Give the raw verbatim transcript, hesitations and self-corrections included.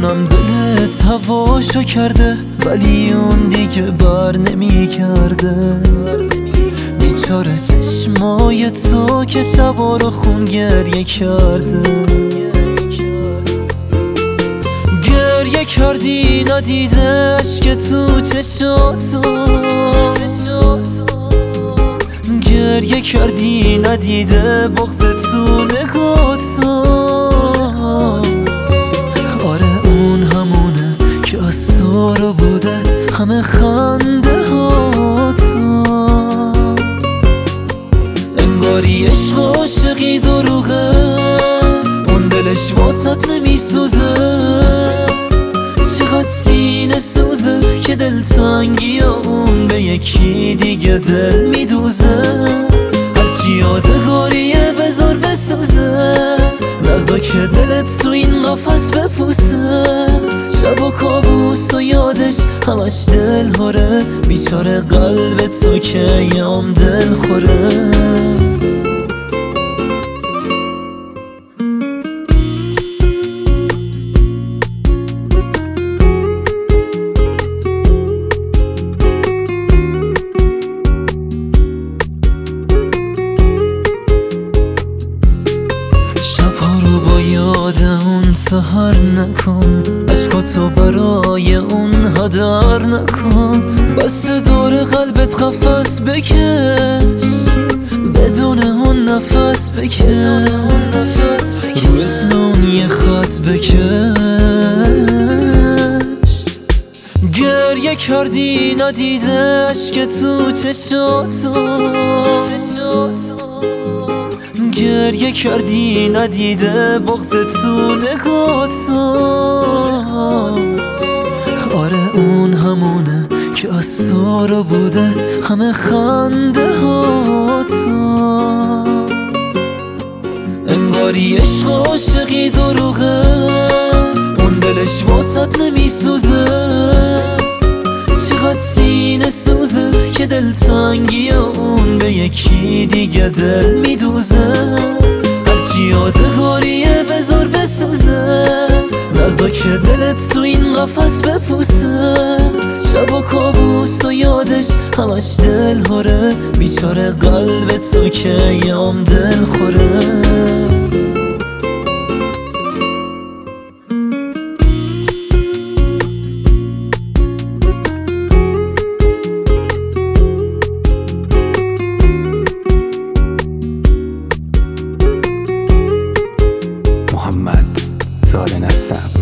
میدونم دلت هواشو کرده، ولی اون دیگه بر نمی کرده. بیچاره چشمای تو که شبا رو خون گریه کرده. گریه کردی ندیدش که تو چشاتو، گریه کردی ندیده بغض تو نگاتو. آره اون همونه که از تو رو بوده همه خنده هاتو. انگاری عشق و عاشقی دروغه، اون دلش واسط نمیسوزه. چقدر سینه سوزه که دلتنگی اون به یکی دیگه دل میدوزه. هرچی یادگاریه بذار بسوزه، نذار که دلت تو این قفس بپوسه. شب و کابوس و یادش همش دل هره، بیچاره قلب تو که یام دل خوره. یاد اون سهر نکن، عشقاتو برای اون هدر نکن. بس دور قلبت قفس بکش، بدون اون نفس بکش. رو اسم اون یه خط بکش. گریه کردی ندیدش که تو چشاتو، گریه کردی ندیده بغض تو نگاتو. آره اون همونه که از تو رو بوده همه خنده هاتو. انگاری عشق و عاشقی دروغه، اون دلش واسط نمیسوزه. چقدر سینه سوزه که دلتنگی اون به یکی دیگه دل میدوزه. هرچی یادگاریه بذار بسوزه، نذار که دلت تو این قفس بپوسه. شب و کابوس و یادش همش دل هره، بیچاره قلب تو که یام دل خوره. محمد زال نسب.